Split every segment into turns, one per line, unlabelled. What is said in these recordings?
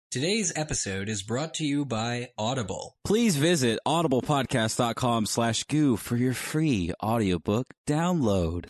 Today's episode is brought to you by Audible.
Please visit audiblepodcast.com/goo for your free audiobook download.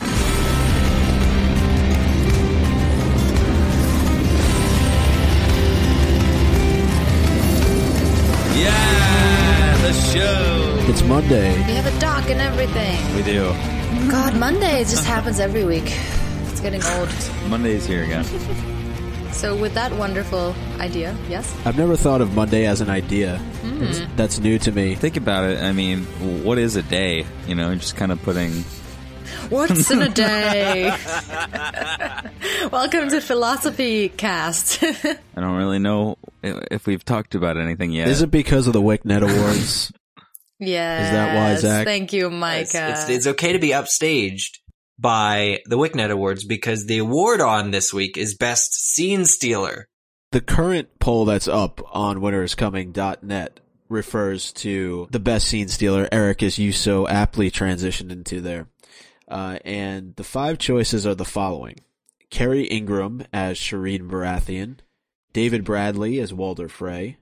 Yeah, the show.
It's Monday.
We have a doc and everything.
We do.
God, Monday just happens every week. It's getting old.
Monday's here again.
So with that wonderful idea, yes?
I've never thought of Monday as an idea. That's new to me.
Think about it. I mean, what is a day? You know, just kind of putting...
What's in a day? Welcome to Philosophy Cast.
I don't really know if we've talked about anything yet.
Is it because of the WickNet Awards?
Yes.
Is that why, Zach?
Thank you, Micah.
It's okay to be upstaged by the WickNet Awards because the award on this week is Best Scene Stealer.
The current poll that's up on winteriscoming.net refers to the best scene stealer, Eric, as you so aptly transitioned into there. And the 5 choices are the following. Kerry Ingram as Shireen Baratheon, David Bradley as Walder Frey,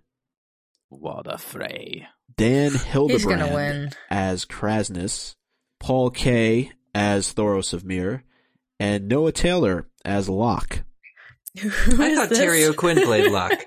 Dan Hildebrand as Krasnus, Paul Kaye as Thoros of Myr, and Noah Taylor as Locke.
I thought Terry O'Quinn played Locke.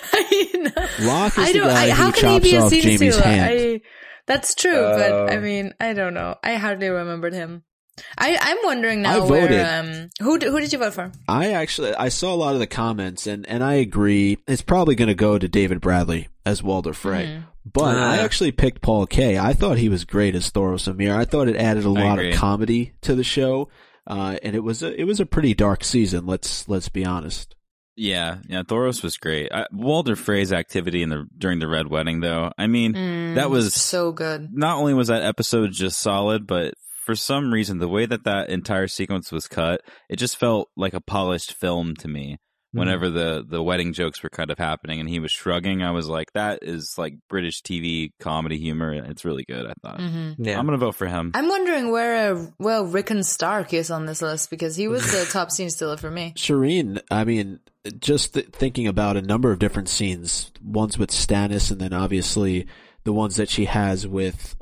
Locke is the guy who chops off Jaime's hand.
That's true, but I mean, I don't know. I hardly remembered him. I'm wondering now where who did you vote for?
I saw a lot of the comments and I agree. It's probably going to go to David Bradley as Walder Frey. But I actually picked Paul Kaye. I thought he was great as Thoros of Myr. I thought it added a lot of comedy to the show. And it was a pretty dark season, let's be honest.
Yeah, Thoros was great. Walder Frey's activity during the Red Wedding, though, I mean, that was
so good.
Not only was that episode just solid, but for some reason, the way that entire sequence was cut, it just felt like a polished film to me. Whenever the wedding jokes were kind of happening and he was shrugging, I was like, that is like British TV comedy humor. It's really good, I thought. Yeah. I'm going to vote for him.
I'm wondering where Rickon Stark is on this list because he was the top scene stealer for me.
Shireen, I mean, just thinking about a number of different scenes, ones with Stannis and then obviously the ones that she has with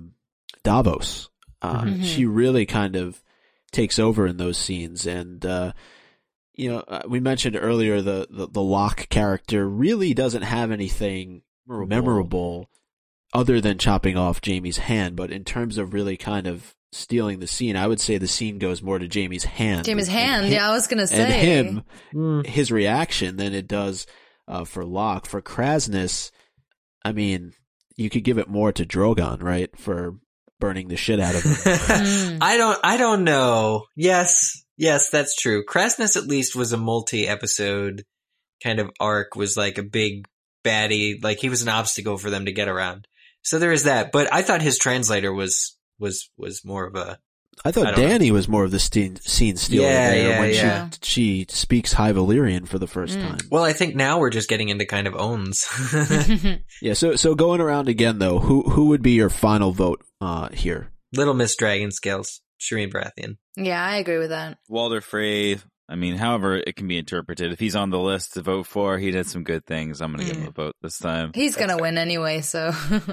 Davos. She really kind of takes over in those scenes and we mentioned earlier the Locke character really doesn't have anything memorable other than chopping off Jaime's hand, but in terms of really kind of stealing the scene, I would say the scene goes more to Jaime's hand.
I was going to say.
And his reaction than it does for Locke. For Krasnus, I mean, you could give it more to Drogon, right? For burning the shit out of him.
I don't know. Yes, that's true. Krasnus at least was a multi-episode kind of arc, was like a big baddie, like he was an obstacle for them to get around. So there is that, but I thought his translator was more of a...
I thought Dany was more of the scene stealer when she speaks High Valyrian for the first time.
Well, I think now we're just getting into kind of owns.
Yeah, so going around again though, who would be your final vote here?
Little Miss Dragonscales, Shireen Baratheon.
Yeah, I agree with that.
Walder Frey, I mean, however it can be interpreted. If he's on the list to vote for, he did some good things. I'm going to give him a vote this time.
He's going to win anyway, so.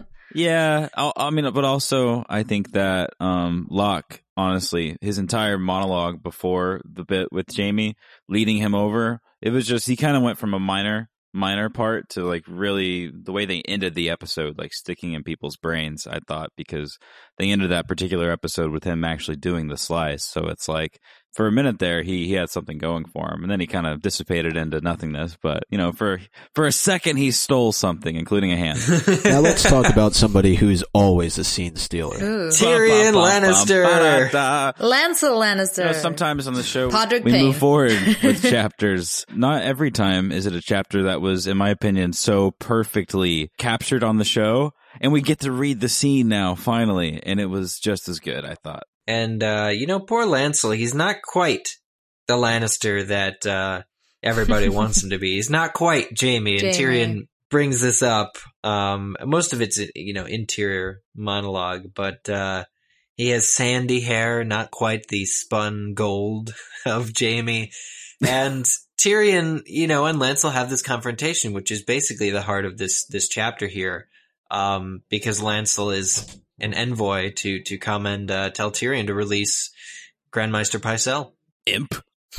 Yeah, I mean, but also I think that Locke, honestly, his entire monologue before the bit with Jaime, leading him over, it was just, he kind of went from a minor part to like really the way they ended the episode, like sticking in people's brains, I thought, because they ended that particular episode with him actually doing the slice. So it's like for a minute there, he had something going for him, and then he kind of dissipated into nothingness. But for a second, he stole something, including a hand.
Now let's talk about somebody who's always a scene stealer.
Tyrion Lannister.
Lancel Lannister.
Sometimes on the show,
Podrick
we
Payne.
move forward with chapters. Not every time is it a chapter that was, in my opinion, so perfectly captured on the show. And we get to read the scene now, finally. And it was just as good, I thought.
And, poor Lancel, he's not quite the Lannister that everybody wants him to be. He's not quite Jaime. And Tyrion brings this up. Most of it's, interior monologue. But he has sandy hair, not quite the spun gold of Jaime. And Tyrion, and Lancel have this confrontation, which is basically the heart of this chapter here. Because Lancel is an envoy to come and tell Tyrion to release Grandmaster Pycelle.
Imp.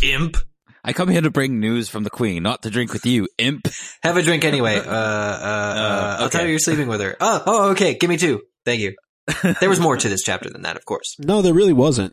I
come here to bring news from the queen, not to drink with you, imp.
Have a drink anyway. I'll tell you you're sleeping with her. Oh, okay. Give me 2. Thank you. There was more to this chapter than that, of course.
No, there really wasn't.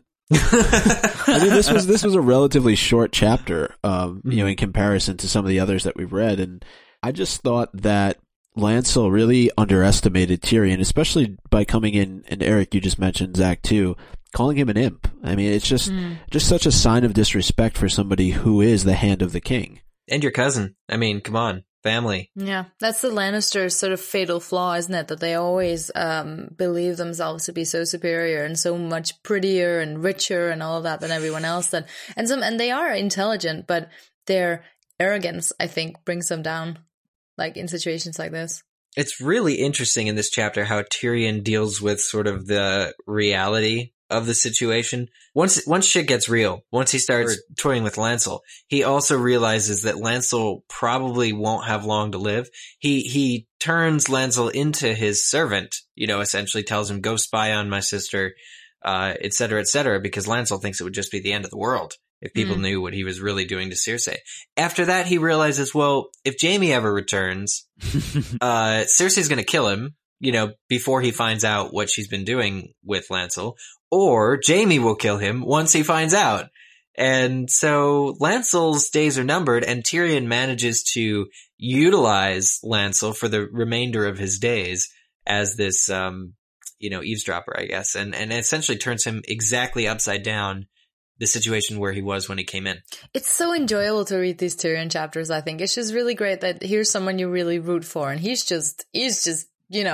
I mean, this was a relatively short chapter, in comparison to some of the others that we've read. And I just thought that Lancel really underestimated Tyrion, especially by coming in, and Eric, you just mentioned Zach too, calling him an imp. I mean, it's just such a sign of disrespect for somebody who is the hand of the king.
And your cousin. I mean, come on. Family.
Yeah, that's the Lannisters' sort of fatal flaw, isn't it? That they always believe themselves to be so superior and so much prettier and richer and all of that than everyone else. And they are intelligent, but their arrogance, I think, brings them down, like in situations like this.
It's really interesting in this chapter how Tyrion deals with sort of the reality of the situation. Once shit gets real, once he starts toying with Lancel, he also realizes that Lancel probably won't have long to live. He turns Lancel into his servant, essentially tells him, go spy on my sister, et cetera, because Lancel thinks it would just be the end of the world if people knew what he was really doing to Cersei. After that, he realizes, well, if Jaime ever returns, Cersei's going to kill him, before he finds out what she's been doing with Lancel, or Jaime will kill him once he finds out. And so Lancel's days are numbered, and Tyrion manages to utilize Lancel for the remainder of his days as this, eavesdropper, I guess, and essentially turns him exactly upside down the situation where he was when he came in.
It's so enjoyable to read these Tyrion chapters, I think. It's just really great that here's someone you really root for, and he's just he's just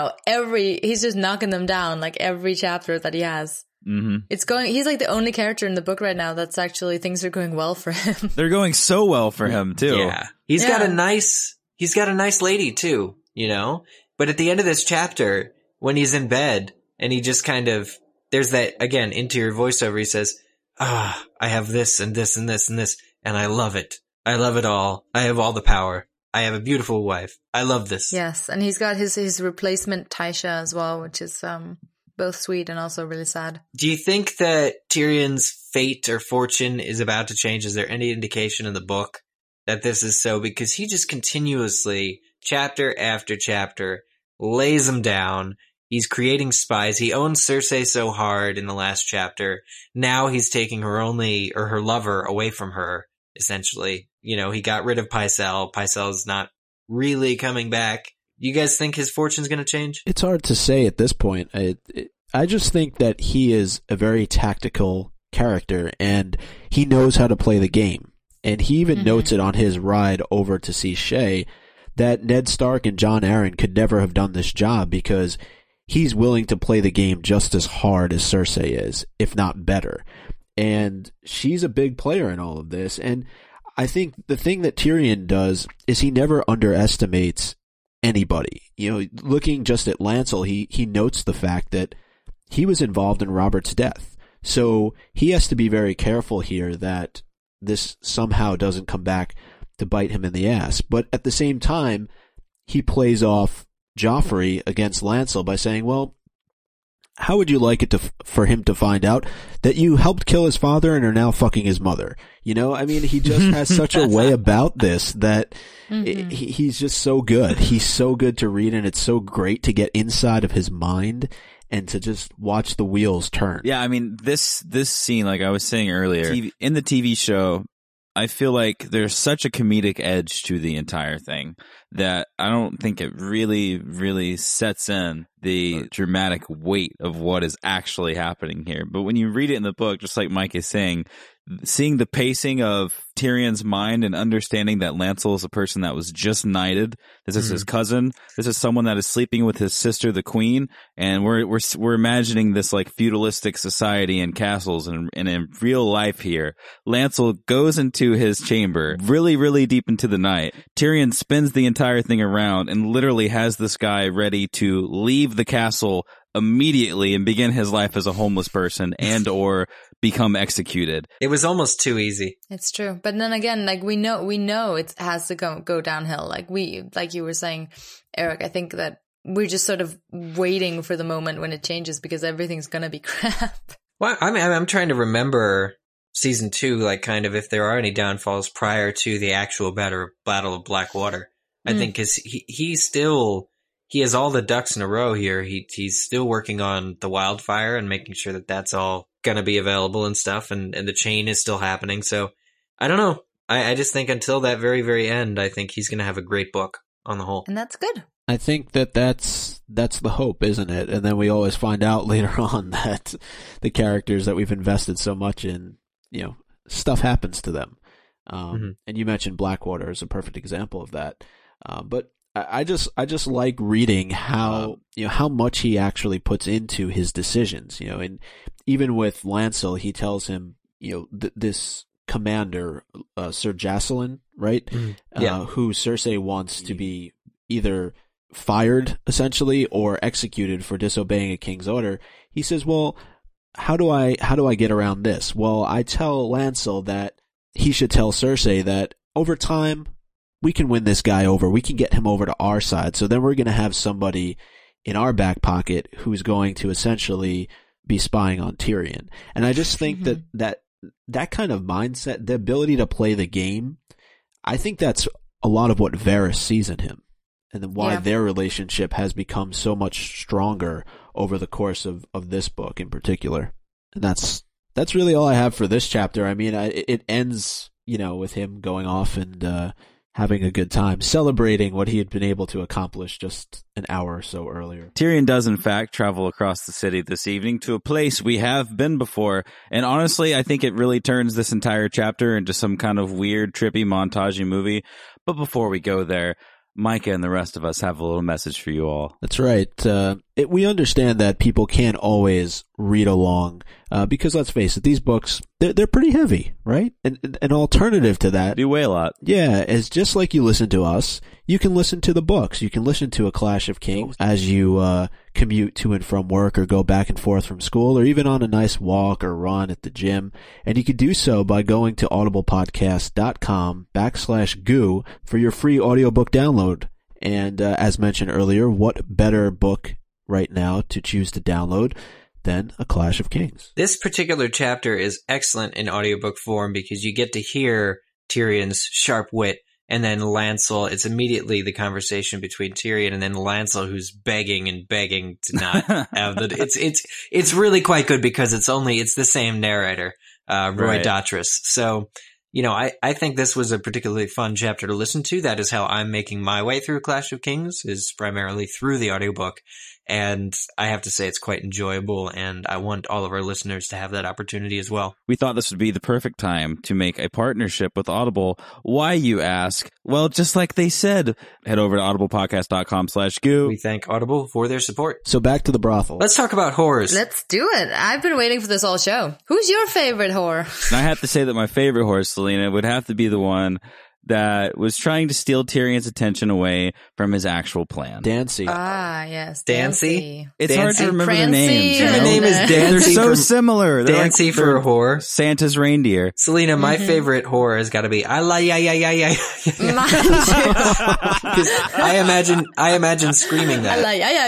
knocking them down like every chapter that he has. Mm-hmm. He's like the only character in the book right now that's actually, things are going well for him.
They're going so well for him too.
Yeah. He's got a nice lady too, but at the end of this chapter, when he's in bed and he just kind of, there's that, again, interior voiceover, he says, I have this and this and this and this, and I love it. I love it all. I have all the power. I have a beautiful wife. I love this.
Yes. And he's got his replacement Tysha as well, which is, both sweet and also really sad.
Do you think that Tyrion's fate or fortune is about to change? Is there any indication in the book that this is so? Because he just continuously, chapter after chapter, lays them down. He's creating spies. He owns Cersei so hard in the last chapter. Now he's taking her lover away from her, essentially. He got rid of Pycelle. Pycelle's not really coming back. You guys think his fortune's going to change?
It's hard to say at this point. I just think that he is a very tactical character, and he knows how to play the game. And he even notes it on his ride over to see Shae that Ned Stark and Jon Arryn could never have done this job because he's willing to play the game just as hard as Cersei is, if not better. And she's a big player in all of this. And I think the thing that Tyrion does is he never underestimates anybody. Looking just at Lancel, he notes the fact that he was involved in Robert's death. So he has to be very careful here that this somehow doesn't come back to bite him in the ass. But at the same time, he plays off Joffrey against Lancel by saying, well, how would you like it for him to find out that you helped kill his father and are now fucking his mother? I mean, he just has such a way about this that he's just so good. He's so good to read, and it's so great to get inside of his mind and to just watch the wheels turn.
Yeah, I mean, this scene, like I was saying earlier, in the TV show, I feel like there's such a comedic edge to the entire thing that I don't think it really, really sets in the dramatic weight of what is actually happening here. But when you read it in the book, just like Mike is saying, seeing the pacing of Tyrion's mind and understanding that Lancel is a person that was just knighted. This is his cousin. This is someone that is sleeping with his sister, the queen. And we're imagining this like feudalistic society and castles and in real life here. Lancel goes into his chamber really, really deep into the night. Tyrion spins the entire thing around and literally has this guy ready to leave the castle immediately and begin his life as a homeless person and or become executed.
It was almost too easy.
It's true. But then again, like we know it has to go downhill. Like you were saying, Eric, I think that we're just sort of waiting for the moment when it changes because everything's going to be crap.
Well, I mean, I'm trying to remember season 2, like kind of if there are any downfalls prior to the actual Battle of Blackwater. I think because he has all the ducks in a row here. He's still working on the wildfire and making sure that that's all going to be available and stuff. And the chain is still happening. So I don't know. I just think until that very, very end, I think he's going to have a great book on the whole.
And that's good.
I think that's the hope, isn't it? And then we always find out later on that the characters that we've invested so much in, stuff happens to them. And you mentioned Blackwater as a perfect example of that. But I just like reading how much he actually puts into his decisions, and even with Lancel, he tells him, this commander, Sir Jacelyn, right? Who Cersei wants to be either fired essentially or executed for disobeying a king's order. He says, well, how do I get around this? Well, I tell Lancel that he should tell Cersei that over time we can win this guy over. We can get him over to our side. So then we're going to have somebody in our back pocket who's going to essentially be spying on Tyrion. And I just think that kind of mindset, the ability to play the game, I think that's a lot of what Varys sees in him. And then why their relationship has become so much stronger over the course of this book in particular. And that's really all I have for this chapter. I mean, it ends, with him going off and having a good time, celebrating what he had been able to accomplish just an hour or so earlier.
Tyrion does, in fact, travel across the city this evening to a place we have been before. And honestly, I think it really turns this entire chapter into some kind of weird, trippy, montagey movie. But before we go there, Micah and the rest of us have a little message for you all.
That's right. We understand that people can't always read along because let's face it, these books, they're pretty heavy, right? And an alternative to that,
Do weigh a lot.
Yeah, is just like you listen to us, you can listen to the books. You can listen to A Clash of Kings as you commute to and from work or go back and forth from school or even on a nice walk or run at the gym. And you can do so by going to audiblepodcast.com/goo for your free audiobook download. And as mentioned earlier, what better book right now to choose to download than A Clash of Kings?
This particular chapter is excellent in audiobook form because you get to hear Tyrion's sharp wit, and then Lancel, it's immediately the conversation between Tyrion and then Lancel, who's begging to not have it's really quite good because it's the same narrator, Roy Dotrice. So, I think this was a particularly fun chapter to listen to. That is how I'm making my way through Clash of Kings, is primarily through the audiobook. And I have to say it's quite enjoyable, and I want all of our listeners to have that opportunity as well.
We thought this would be the perfect time to make a partnership with Audible. Why, you ask? Well, just like they said, head over to audiblepodcast.com/goo.
We thank Audible for their support.
So back to the brothel.
Let's talk about horrors.
Let's do it. I've been waiting for this all show. Who's your favorite horror?
And I have to say that my favorite horror, Selena, would have to be the one that was trying to steal Tyrion's attention away from his actual plan.
Dancy.
Ah, yes.
Dancy?
It's hard to remember their
Prancy
names.
and-
Her name is
They're
Dancy.
so similar. They're
Dancy
like
for a whore.
Santa's reindeer.
Selena, my favorite horror has got to be I
Mine
I imagine screaming that.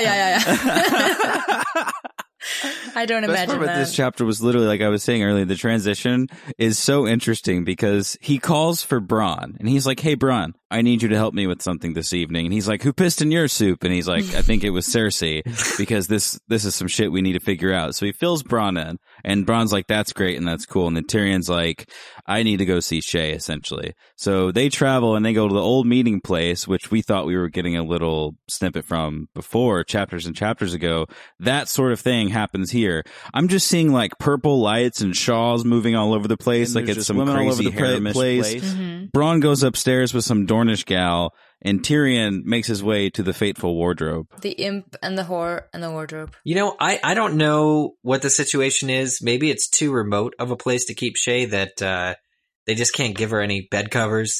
I don't
The best
imagine
part about
that.
this chapter was literally, like I was saying earlier, the transition is so interesting because he calls for Bronn and he's like, "Hey, Bronn, I need you to help me with something this evening." And he's like, "Who pissed in your soup?" And he's like, "I think it was Cersei because this is some shit we need to figure out." So he fills Bronn in, and Bronn's like, "That's great and that's cool." And then Tyrion's like, "I need to go see Shay," essentially. So they travel and they go to the old meeting place, which we thought we were getting a little snippet from before, chapters and chapters ago. That sort of thing happens here. I'm just seeing like purple lights and shawls moving all over the place, like it's some crazy Haremish place. Bronn goes upstairs with some Dornish gal, and Tyrion makes his way to the fateful wardrobe.
The imp and the whore and the wardrobe.
I don't know what the situation is. Maybe it's too remote of a place to keep Shay that they just can't give her any bed covers.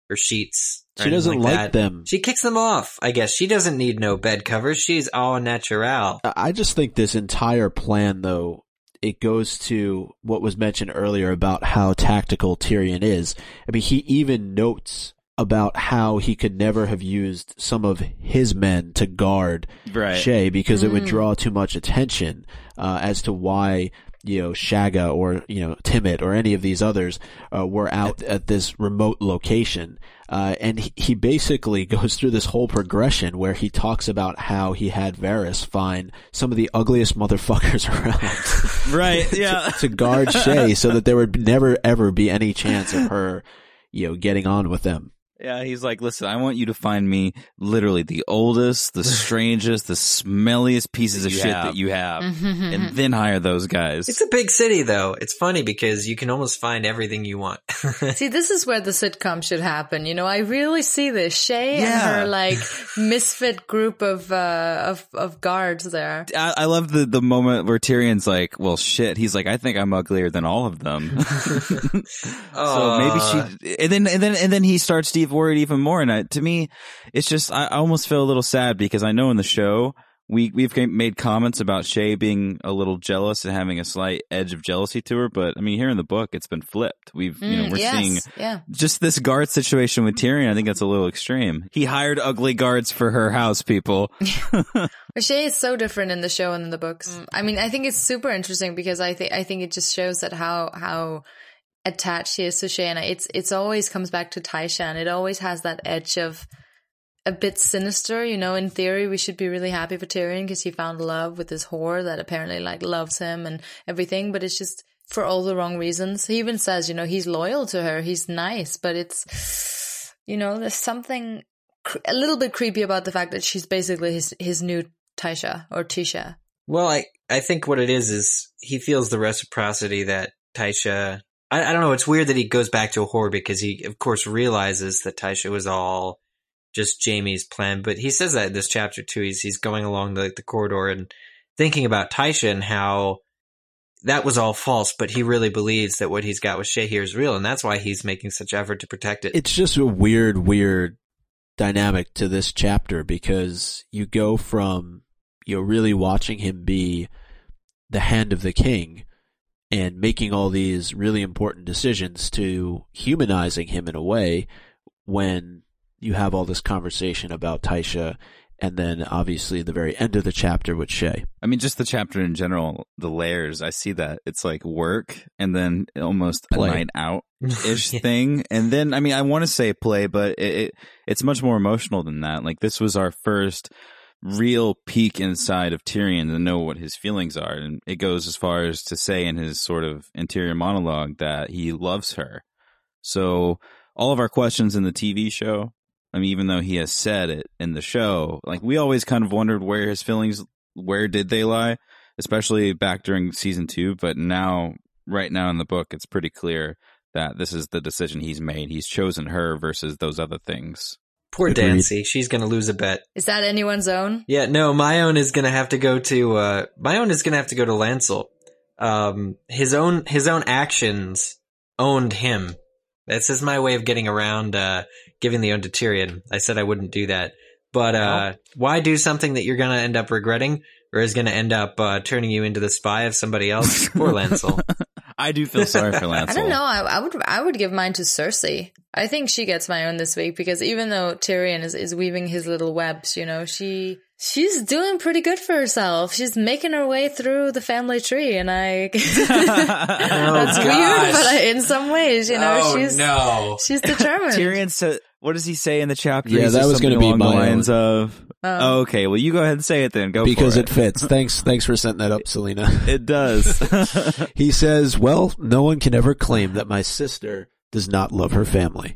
or sheets. Or
She doesn't
anything
like
that.
them.
She kicks them off. I guess she doesn't need no bed covers. She's all natural.
I just think this entire plan, though, it goes to what was mentioned earlier about how tactical Tyrion is. I mean, he even notes about how he could never have used some of his men to guard Shay because it would draw too much attention as to why, Shagga or, Timett or any of these others were out at this remote location. And he basically goes through this whole progression where he talks about how he had Varys find some of the ugliest motherfuckers around.
Right, yeah.
to guard Shay so that there would never ever be any chance of her, getting on with them.
Yeah, he's like, listen, I want you to find me literally the oldest, the strangest, the smelliest pieces of shit that you have, and then hire those guys.
It's a big city, though. It's funny because you can almost find everything you want.
See, this is where the sitcom should happen. I really see this. Shay and her, misfit group of guards there.
I love the moment where Tyrion's like, well, shit. He's like, I think I'm uglier than all of them. So maybe she, and then he starts worried even more, and to me it's just I almost feel a little sad because I know in the show we've made comments about Shay being a little jealous and having a slight edge of jealousy to her, but I mean here in the book it's been flipped. We're seeing just this guard situation with Tyrion. I think that's a little extreme. He hired ugly guards for her house, people.
Shay is so different in the show and in the books. I mean, I think it's super interesting because I think it just shows that how attached she is to Shay, and it's always comes back to Tysha, and it always has that edge of a bit sinister. In theory we should be really happy for Tyrion because he found love with this whore that apparently loves him and everything, but it's just for all the wrong reasons. He even says, he's loyal to her, he's nice, but it's, there's something a little bit creepy about the fact that she's basically his new Tysha or Tisha.
Well, I think what it is he feels the reciprocity that Tysha, I don't know, it's weird that he goes back to a whore because he, of course, realizes that Tysha was all just Jaime's plan. But he says that in this chapter, too. He's going along the corridor and thinking about Tysha and how that was all false, but he really believes that what he's got with Shay here is real, and that's why he's making such effort to protect it.
It's just a weird dynamic to this chapter because you go from, really watching him be the hand of the king and making all these really important decisions to humanizing him in a way when you have all this conversation about Tysha and then obviously the very end of the chapter with Shay.
I mean, just the chapter in general, the layers, I see that. It's like work and then almost a night out-ish thing. And then, I mean, I want to say play, but it's much more emotional than that. Like, this was our first real peek inside of Tyrion to know what his feelings are, and it goes as far as to say in his sort of interior monologue that he loves her. So all of our questions in the TV show, I mean, even though he has said it in the show, we always kind of wondered where his feelings, where did they lie, especially back during season 2, but right now in the book it's pretty clear that this is the decision he's made. He's chosen her versus those other things.
Poor Dancy. She's going to lose a bet.
Is that anyone's own?
Yeah, no, my own is going to have to go to Lancel. His own actions owned him. This is my way of getting around, giving the own to Tyrion. I said I wouldn't do that. But, why do something that you're going to end up regretting or is going to end up, turning you into the spy of somebody else? Poor Lancel.
I do feel sorry for Lancel.
I don't know. I would give mine to Cersei. I think she gets my own this week because even though Tyrion is weaving his little webs, she's doing pretty good for herself. She's making her way through the family tree, and that's weird, but in some ways, she's determined.
Tyrion said, "What does he say in the chapter?"
Yeah, that was going to be my
lines of. Oh, okay, well, you go ahead and say it then. Go
because
for
it fits. Thanks for setting that up, Selena.
It does.
He says, "Well, no one can ever claim that my sister does not love her family."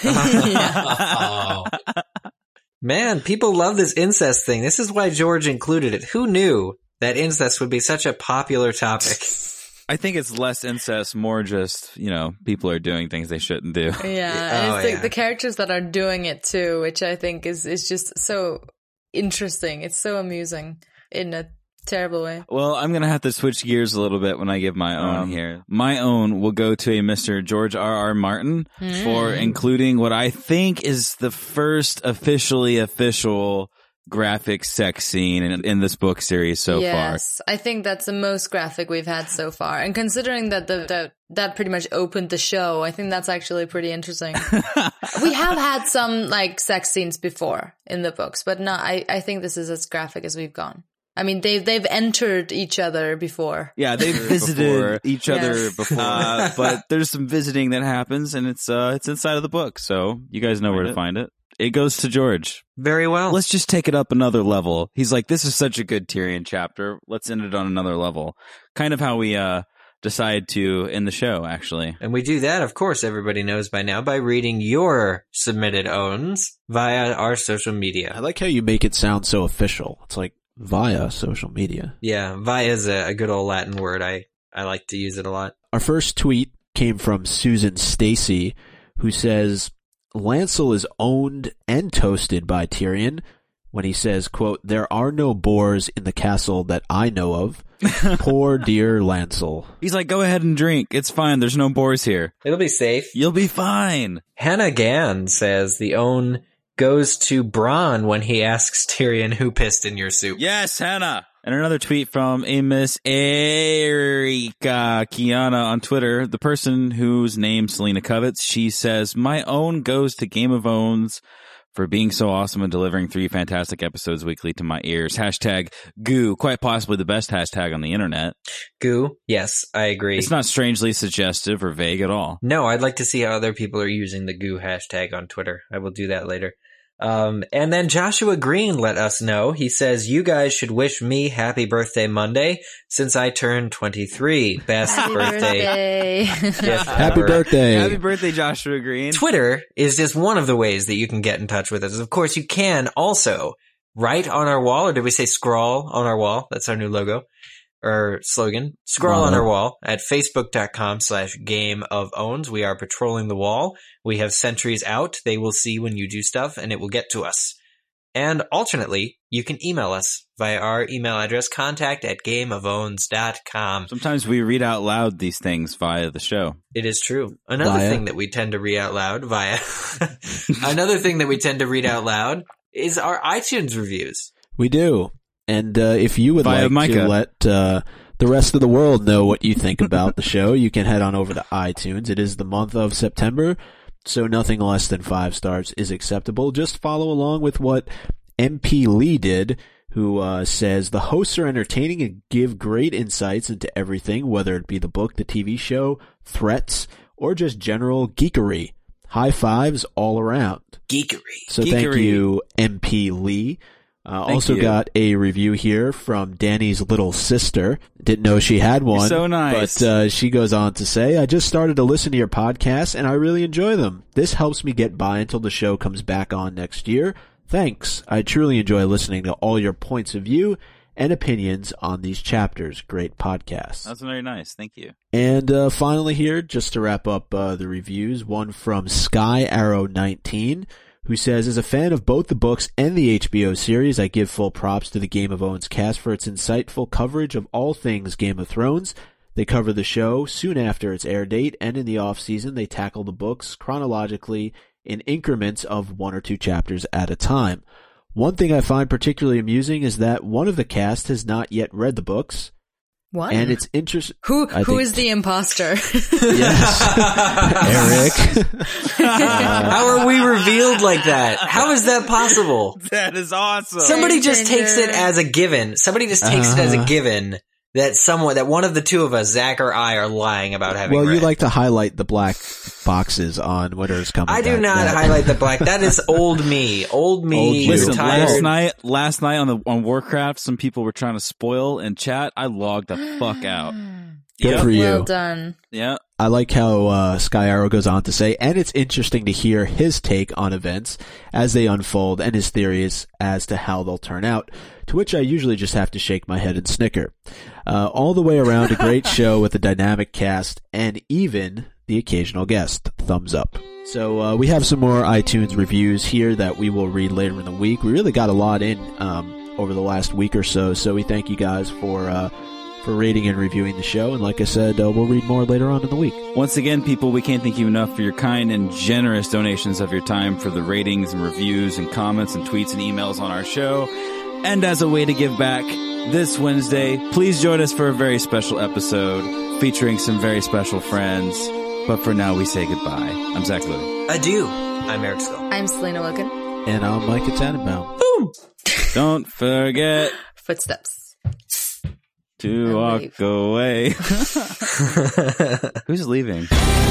Man, people love this incest thing. This is why George included it. Who knew that incest would be such a popular topic?
I think it's less incest, more just, people are doing things they shouldn't do.
Yeah, and it's the characters that are doing it too, which I think is just so interesting. It's so amusing in a terrible way.
Well, I'm going to have to switch gears a little bit when I give my own here. My own will go to a Mr. George R.R. Martin for including what I think is the first official graphic sex scene in this book series so far.
Yes, I think that's the most graphic we've had so far. And considering that that pretty much opened the show, I think that's actually pretty interesting. We have had some like sex scenes before in the books, but no, I think this is as graphic as we've gone. I mean, they've entered each other before.
Yeah, they've visited each other before, but there's some visiting that happens, and it's inside of the book, so you guys know where to find it. It goes to George.
Very well.
Let's just take it up another level. He's like, this is such a good Tyrion chapter. Let's end it on another level. Kind of how we decide to end the show, actually.
And we do that, of course, everybody knows by now, by reading your submitted owns via our social media.
I like how you make it sound so official. It's like via social media.
Yeah, via is a good old Latin word. I like to use it a lot.
Our first tweet came from Susan Stacy, who says, Lancel is owned and toasted by Tyrion when he says, quote, there are no boars in the castle that I know of. Poor dear Lancel.
He's like, go ahead and drink. It's fine. There's no boars here.
It'll be safe.
You'll be fine.
Hannah Gann says the own goes to Bronn when he asks Tyrion who pissed in your soup.
Yes, Hannah. And another tweet from a Miss Erika Kiana on Twitter, the person whose name Selena covets. She says, my own goes to Game of Owns for being so awesome and delivering 3 fantastic episodes weekly to my ears. Hashtag goo, quite possibly the best hashtag on the internet.
Goo, yes, I agree.
It's not strangely suggestive or vague at all.
No, I'd like to see how other people are using the goo hashtag on Twitter. I will do that later. And then Joshua Green let us know. He says, you guys should wish me happy birthday Monday since I turned 23. Best birthday gift
Happy
ever.
birthday.
Happy birthday, Joshua Green.
Twitter is just one of the ways that you can get in touch with us. Of course, you can also write on our wall, or did we say scrawl on our wall? That's our new logo or slogan. Scroll on our wall at facebook.com/Game of Owns. We are patrolling the wall. We have sentries out. They will see when you do stuff and it will get to us. And alternately, you can email us via our email address, contact@gameofowns.com.
Sometimes we read out loud these things via the show.
It is true. Another thing that we tend to read out loud another thing that we tend to read out loud is our iTunes reviews.
We do. And if you would
via
like
Micah.
to let the rest of the world know what you think about the show, you can head on over to iTunes. It is the month of September, so nothing less than 5 stars is acceptable. Just follow along with what MP Lee did, who says, the hosts are entertaining and give great insights into everything, whether it be the book, the TV show, threats, or just general geekery. High fives all around.
Geekery.
So thank you, MP Lee. Also got a review here from Danny's little sister. Didn't know she had one.
You're so nice.
But she goes on to say, I just started to listen to your podcast and I really enjoy them. This helps me get by until the show comes back on next year. Thanks. I truly enjoy listening to all your points of view and opinions on these chapters. Great podcast.
That's very nice. Thank you.
And finally here, just to wrap up the reviews, one from Sky Arrow 19, who says, as a fan of both the books and the HBO series, I give full props to the Game of Owns cast for its insightful coverage of all things Game of Thrones. They cover the show soon after its air date, and in the off-season, they tackle the books chronologically in increments of 1 or 2 chapters at a time. One thing I find particularly amusing is that one of the cast has not yet read the books.
What?
And it's interesting.
Who is the imposter?
Yes. Eric.
How are we revealed like that? How is that possible?
That is awesome.
Somebody just takes it as a given. Somebody just takes it as a given that one of the two of us, Zach or I, are lying about having read.
You like to highlight the black boxes on Winter's Coming
I do
Back.
not highlight the black. That is old me. Old me.
Listen,
retired.
last night on Warcraft, some people were trying to spoil in chat. I logged the fuck out.
Good for you.
Well done.
Yeah.
I like how Sky Arrow goes on to say, and it's interesting to hear his take on events as they unfold and his theories as to how they'll turn out, to which I usually just have to shake my head and snicker. All the way around, a great show with a dynamic cast and even the occasional guest. Thumbs up. So we have some more iTunes reviews here that we will read later in the week. We really got a lot in over the last week or so. So we thank you guys for rating and reviewing the show. And like I said, we'll read more later on in the week.
Once again, people, we can't thank you enough for your kind and generous donations of your time for the ratings and reviews and comments and tweets and emails on our show. And as a way to give back this Wednesday, please join us for a very special episode featuring some very special friends. But for now, we say goodbye. I'm Zach Louie.
Adieu. I'm Eric Skull.
I'm Selena Wilkin.
And I'm Micah Tannenbaum.
Boom!
Don't forget
Footsteps.
to walk
leave.
away. Who's leaving?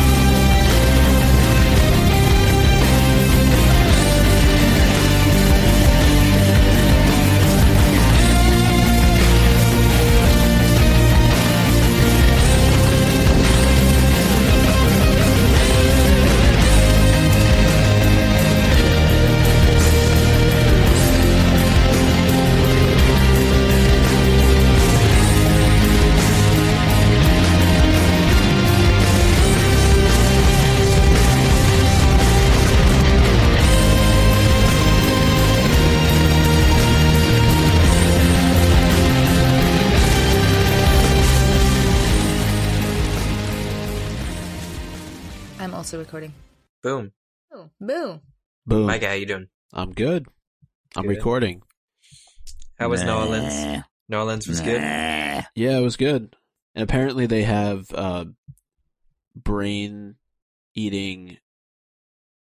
I'm also recording.
Boom.
Oh, boo.
Boom.
Micah, how you doing?
I'm good. I'm
Good.
recording.
How was New Orleans? New Orleans was good.
Yeah, it was good. And apparently they have brain eating